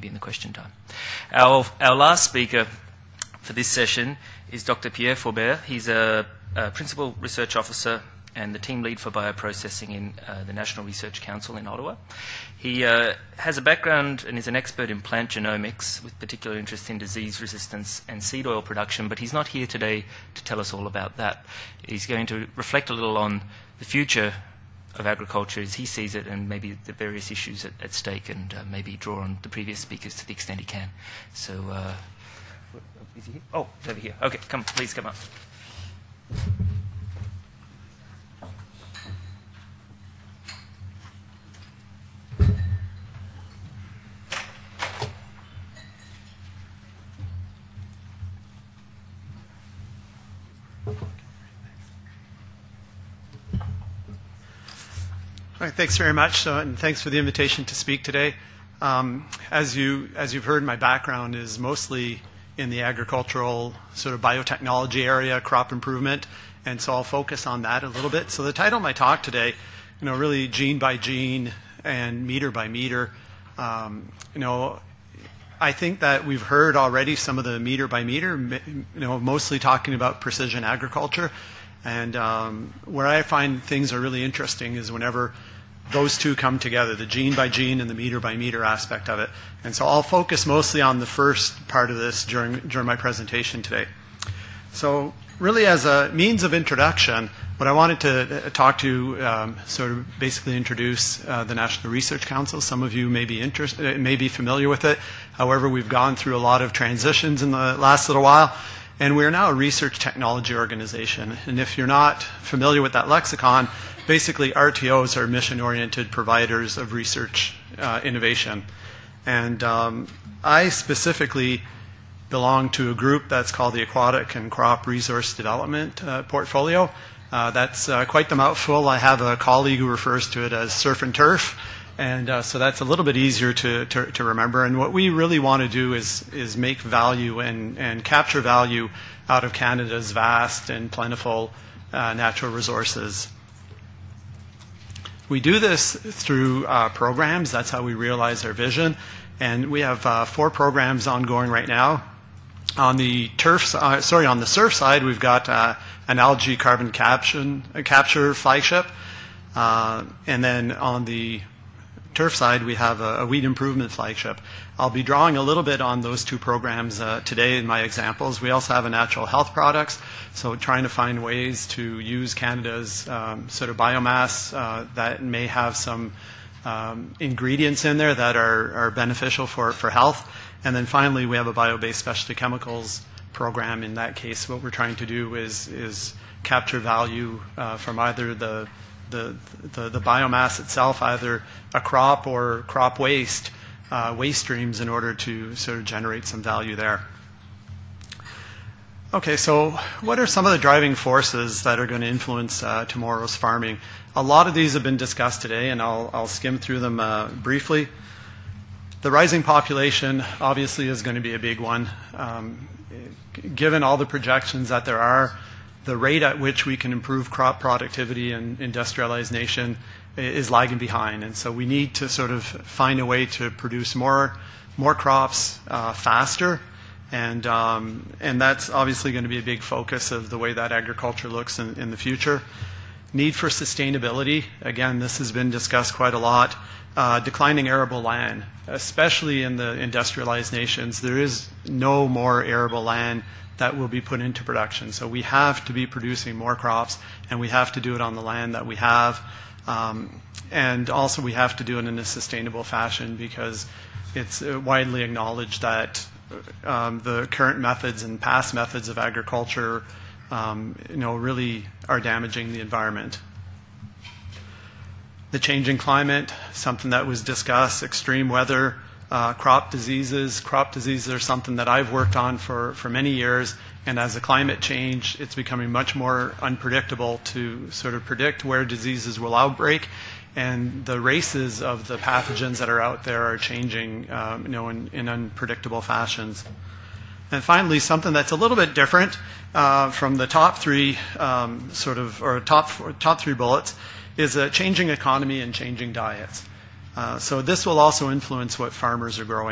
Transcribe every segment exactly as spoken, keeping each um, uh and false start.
maybe in the question time. Our, our last speaker for this session is Doctor Pierre Faubert. He's a, a Principal Research Officer and the Team Lead for Bioprocessing in uh, the National Research Council in Ottawa. He uh, has a background and is an expert in plant genomics with particular interest in disease resistance and seed oil production, but he's not here today to tell us all about that. He's going to reflect a little on the future of agriculture as he sees it and maybe the various issues at, at stake, and uh, maybe draw on the previous speakers to the extent he can. So, uh, is he here? Oh, he's over here. Okay, come, please come up. All right, thanks very much, so, and thanks for the invitation to speak today. Um, as you as you've heard, my background is mostly in the agricultural sort of biotechnology area, crop improvement, and so I'll focus on that a little bit. So the title of my talk today, you know, really gene by gene and meter by meter. Um, you know, I think that we've heard already some of the meter by meter, you know, mostly talking about precision agriculture. And um, where I find things are really interesting is whenever those two come together, the gene by gene and the meter by meter aspect of it. And so I'll focus mostly on the first part of this during, during my presentation today. So really as a means of introduction, what I wanted to talk to um, sort of basically introduce uh, the National Research Council. Some of you may be, interest, may be familiar with it. However, we've gone through a lot of transitions in the last little while. And we're now a research technology organization. And if you're not familiar with that lexicon, basically R T Os are mission-oriented providers of research uh, innovation. And um, I specifically belong to a group that's called the Aquatic and Crop Resource Development uh, Portfolio. Uh, that's uh, quite the mouthful. I have a colleague who refers to it as surf and turf. And uh, so that's a little bit easier to, to, to remember. And what we really want to do is, is make value and, and capture value out of Canada's vast and plentiful uh, natural resources. We do this through uh, programs. That's how we realize our vision. And we have uh, four programs ongoing right now. On the turf, uh, sorry, on the surf side, we've got uh, an algae carbon capture, capture flagship. Uh, and then on the turf side, we have a, a weed improvement flagship. I'll be drawing a little bit on those two programs uh, today in my examples. We also have a natural health products, so trying to find ways to use Canada's um, sort of biomass uh, that may have some um, ingredients in there that are, are beneficial for, for health. And then finally, we have a bio-based specialty chemicals program. In that case, what we're trying to do is, is capture value uh, from either the The, the, the biomass itself, either a crop or crop waste, uh, waste streams, in order to sort of generate some value there. Okay, so what are some of the driving forces that are going to influence uh, tomorrow's farming? A lot of these have been discussed today, and I'll, I'll skim through them uh, briefly. The rising population obviously is going to be a big one. Um, given all the projections that there are, the rate at which we can improve crop productivity in industrialized nation is lagging behind. And so we need to sort of find a way to produce more, more crops uh, faster. And, um, and that's obviously going to be a big focus of the way that agriculture looks in, in the future. Need for sustainability. Again, this has been discussed quite a lot. Uh, declining arable land, especially in the industrialized nations. There is no more arable land that will be put into production. So we have to be producing more crops, and we have to do it on the land that we have. Um, and also we have to do it in a sustainable fashion, because it's uh, widely acknowledged that um, the current methods and past methods of agriculture um, you know, really are damaging the environment. The changing climate, something that was discussed, extreme weather, Uh, crop diseases. Crop diseases are something that I've worked on for, for many years, and as the climate change, it's becoming much more unpredictable to sort of predict where diseases will outbreak, and the races of the pathogens that are out there are changing um, you know, in, in unpredictable fashions. And finally, something that's a little bit different uh, from the top three um, sort of, or top, four, top three bullets, is a changing economy and changing diets. Uh, so this will also influence what farmers are growing.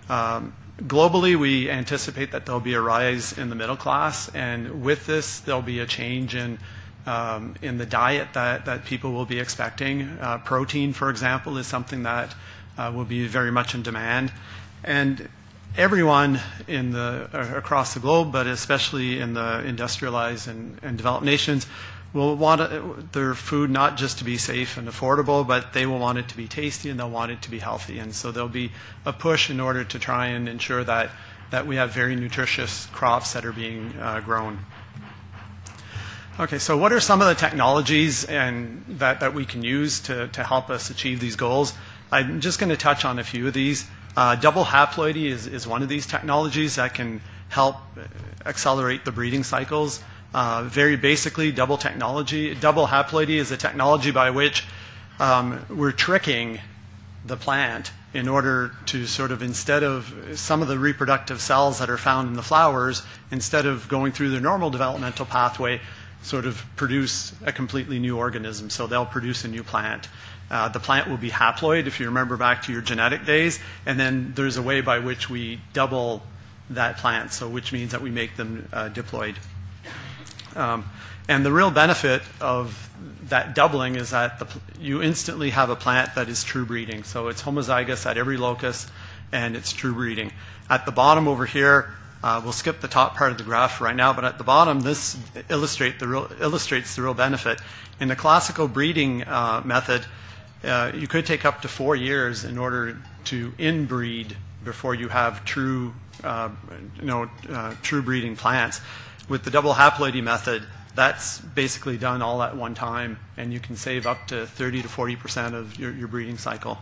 Um, globally, we anticipate that there'll be a rise in the middle class, and with this, there'll be a change in um, in the diet that, that people will be expecting. Uh, protein, for example, is something that uh, will be very much in demand. And everyone in the, uh, across the globe, but especially in the industrialized and, and developed nations, will want it, their food not just to be safe and affordable, but they will want it to be tasty and they'll want it to be healthy. And so there'll be a push in order to try and ensure that, that we have very nutritious crops that are being uh, grown. Okay, so what are some of the technologies and that, that we can use to, to help us achieve these goals? I'm just going to touch on a few of these. Uh, double haploidy is, is one of these technologies that can help accelerate the breeding cycles. Uh, very basically, double technology, double haploidy is a technology by which um, we're tricking the plant in order to sort of, instead of some of the reproductive cells that are found in the flowers, instead of going through the normal developmental pathway, sort of produce a completely new organism. So they'll produce a new plant. Uh, the plant will be haploid, if you remember back to your genetic days, and then there's a way by which we double that plant, so which means that we make them uh, diploid. Um, and the real benefit of that doubling is that the, you instantly have a plant that is true breeding. So it's homozygous at every locus, and it's true breeding. At the bottom over here, uh, we'll skip the top part of the graph right now, but at the bottom, this illustrate the real, illustrates the real benefit. In the classical breeding uh, method, uh, you could take up to four years in order to inbreed before you have true, uh, you know, uh, true breeding plants. With the double haploidy method, that's basically done all at one time, and you can save up to thirty to forty percent of your, your breeding cycle.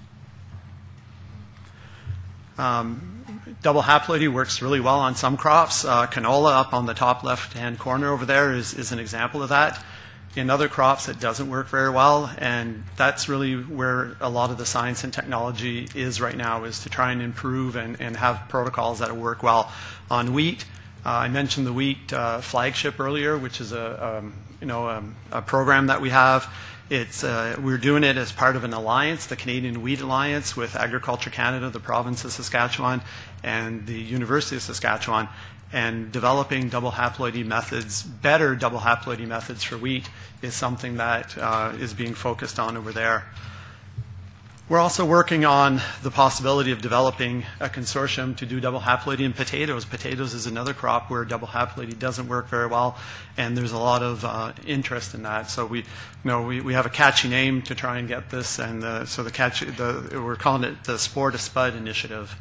Um, double haploidy works really well on some crops. Uh, canola up on the top left-hand corner over there is, is an example of that. In other crops, it doesn't work very well, and that's really where a lot of the science and technology is right now, is to try and improve and, and have protocols that work well. On wheat, uh, I mentioned the wheat uh, flagship earlier, which is a, um, you know, um, a program that we have. It's, uh, we're doing it as part of an alliance, the Canadian Wheat Alliance, with Agriculture Canada, the province of Saskatchewan, and the University of Saskatchewan. And developing double haploidy methods, better double haploidy methods for wheat, is something that uh, is being focused on over there. We're also working on the possibility of developing a consortium to do double haploidy in potatoes. Potatoes is another crop where double haploidy doesn't work very well, and there's a lot of uh, interest in that. So we, you know, we, we have a catchy name to try and get this, and the, so the catchy, the, we're calling it the Spore to Spud initiative.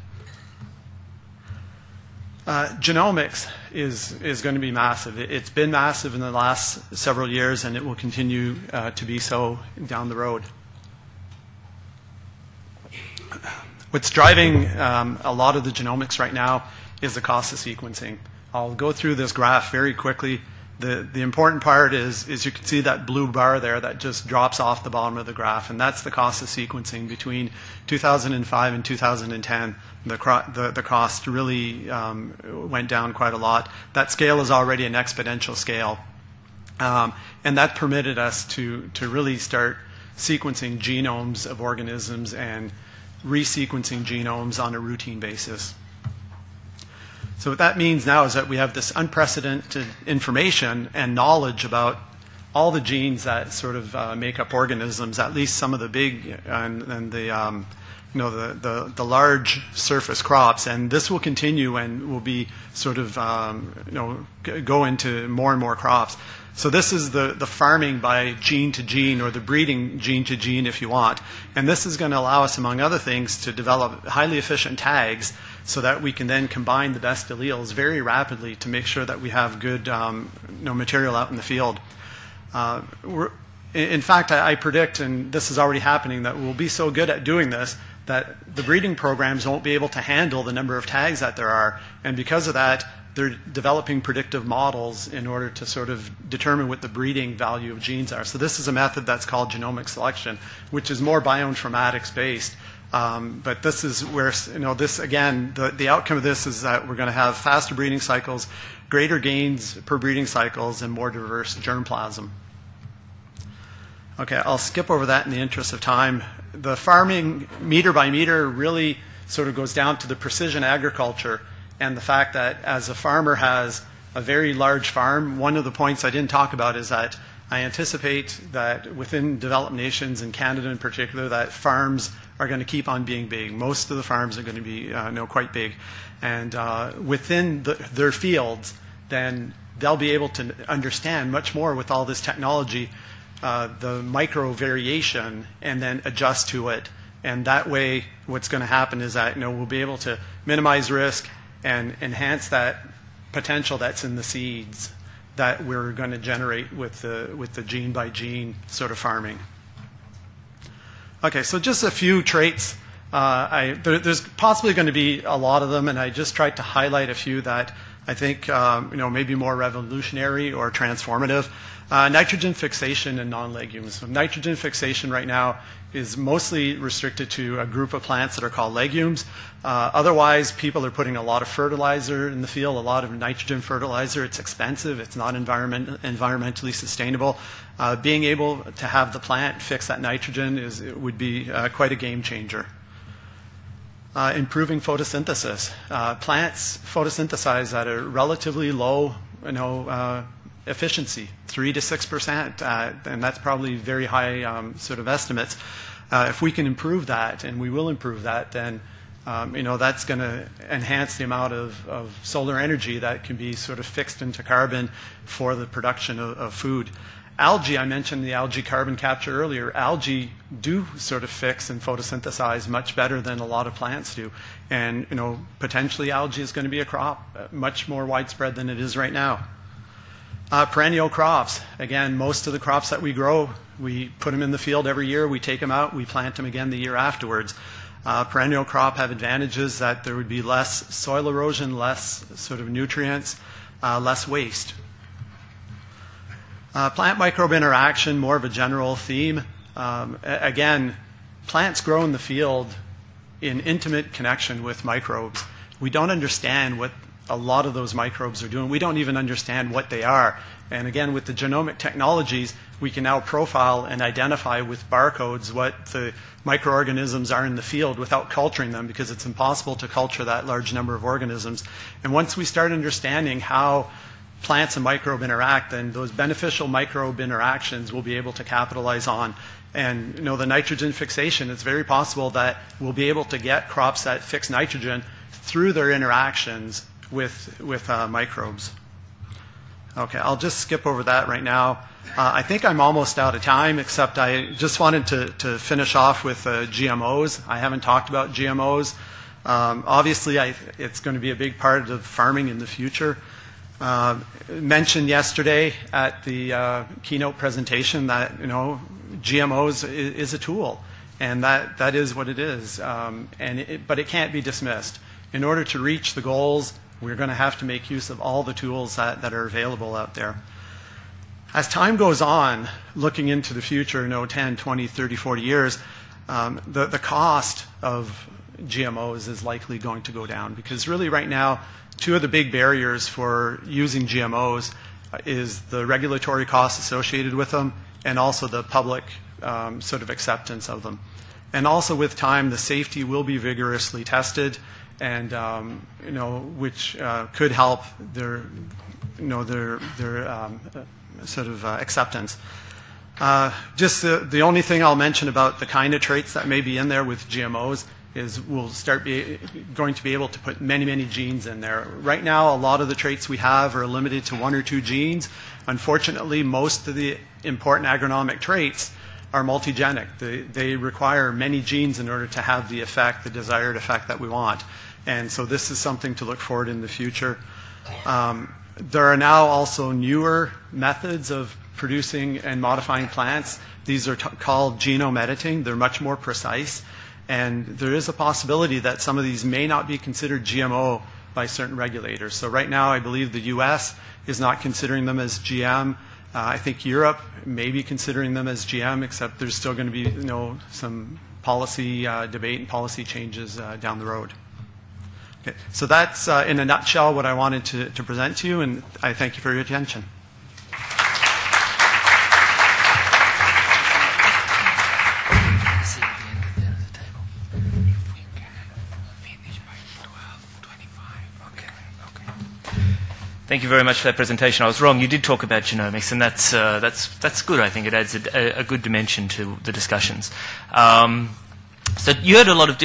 Uh, genomics is, is going to be massive. It's been massive in the last several years, and it will continue uh, to be so down the road. What's driving um, a lot of the genomics right now is the cost of sequencing. I'll go through this graph very quickly. The, the important part is, is you can see that blue bar there that just drops off the bottom of the graph, and that's the cost of sequencing between two thousand five and two thousand ten. The, the, the cost really um, went down quite a lot. That scale is already an exponential scale. Um, and that permitted us to, to really start sequencing genomes of organisms and resequencing genomes on a routine basis. So what that means now is that we have this unprecedented information and knowledge about all the genes that sort of uh, make up organisms, at least some of the big and, and the um, you know, the, the, the large surface crops, and this will continue and will be sort of, um, you know, go into more and more crops. So this is the, the farming by gene to gene, or the breeding gene to gene, if you want. And this is going to allow us, among other things, to develop highly efficient tags so that we can then combine the best alleles very rapidly to make sure that we have good um, you know, material out in the field. Uh, we're, in fact, I, I predict, and this is already happening, that we'll be so good at doing this that the breeding programs won't be able to handle the number of tags that there are. And because of that, they're developing predictive models in order to sort of determine what the breeding value of genes are. So this is a method that's called genomic selection, which is more bioinformatics based. Um, but this is where, you know, this, again, the, the outcome of this is that we're going to have faster breeding cycles, greater gains per breeding cycles, and more diverse germplasm. Okay, I'll skip over that in the interest of time. The farming meter by meter really sort of goes down to the precision agriculture and the fact that as a farmer has a very large farm, one of the points I didn't talk about is that I anticipate that within developed nations, and Canada in particular, that farms are going to keep on being big. Most of the farms are going to be uh, you know, quite big. And uh, within the, their fields, then they'll be able to understand much more with all this technology, uh, the micro variation, and then adjust to it. And that way, what's going to happen is that you know, we'll be able to minimize risk and enhance that potential that's in the seeds that we're going to generate with the, with the gene by gene sort of farming. Okay, so just a few traits. Uh, I, there, there's possibly going to be a lot of them, and I just tried to highlight a few that I think um, you know, maybe more revolutionary or transformative. Uh, nitrogen fixation in non-legumes. So nitrogen fixation right now is mostly restricted to a group of plants that are called legumes. Uh, otherwise, people are putting a lot of fertilizer in the field, a lot of nitrogen fertilizer. It's expensive. It's not environment, environmentally sustainable. Uh, being able to have the plant fix that nitrogen is, it would be uh, quite a game changer. Uh, improving photosynthesis. Uh, plants photosynthesize at a relatively low, you know, uh, efficiency, three to six percent, uh, and that's probably very high um, sort of estimates. Uh, if we can improve that, and we will improve that, then um, you know that's going to enhance the amount of, of solar energy that can be sort of fixed into carbon for the production of, of food. Algae, I mentioned the algae carbon capture earlier. Algae do sort of fix and photosynthesize much better than a lot of plants do, and you know potentially algae is going to be a crop uh, much more widespread than it is right now. Uh, perennial crops. Again, most of the crops that we grow, we put them in the field every year, we take them out, we plant them again the year afterwards. Uh, perennial crop have advantages that there would be less soil erosion, less sort of nutrients, uh, less waste. Uh, plant microbe interaction, more of a general theme. Um, again, plants grow in the field in intimate connection with microbes. We don't understand what a lot of those microbes are doing. We don't even understand what they are. And again, with the genomic technologies, we can now profile and identify with barcodes what the microorganisms are in the field without culturing them, because it's impossible to culture that large number of organisms. And once we start understanding how plants and microbe interact, then those beneficial microbe interactions we'll be able to capitalize on. And you know, the nitrogen fixation, it's very possible that we'll be able to get crops that fix nitrogen through their interactions with, with uh, microbes. Okay, I'll just skip over that right now. Uh, I think I'm almost out of time, except I just wanted to, to finish off with uh, G M Os. I haven't talked about G M Os. Um, obviously, I, it's going to be a big part of farming in the future. Uh, mentioned yesterday at the uh, keynote presentation that you know G M Os is, is a tool, and that, that is what it is. Um, and it, but it can't be dismissed. In order to reach the goals, we're going to have to make use of all the tools that, that are available out there. As time goes on, looking into the future, you know, ten, twenty, thirty, forty years, um, the, the cost of G M Os is likely going to go down, because really right now, two of the big barriers for using G M Os is the regulatory costs associated with them, and also the public um, sort of acceptance of them. And also with time, the safety will be vigorously tested, and um, you know, which uh, could help their, you know, their their um, sort of uh, acceptance. Uh, just the, the only thing I'll mention about the kind of traits that may be in there with G M Os is we'll start be, going to be able to put many, many genes in there. Right now, a lot of the traits we have are limited to one or two genes. Unfortunately, most of the important agronomic traits are multigenic. They, they require many genes in order to have the effect, the desired effect that we want. And so this is something to look forward in the future. Um, there are now also newer methods of producing and modifying plants. These are t- called genome editing. They're much more precise. And there is a possibility that some of these may not be considered G M O by certain regulators. So right now, I believe the U S is not considering them as G M. Uh, I think Europe may be considering them as G M, except there's still going to be, you know, some policy uh, debate and policy changes uh, down the road. Okay. So that's, uh, in a nutshell, what I wanted to, to present to you, and I thank you for your attention. Thank you very much for that presentation. I was wrong. You did talk about genomics, and that's uh, that's that's good. I think it adds a, a good dimension to the discussions. Um, so you heard a lot of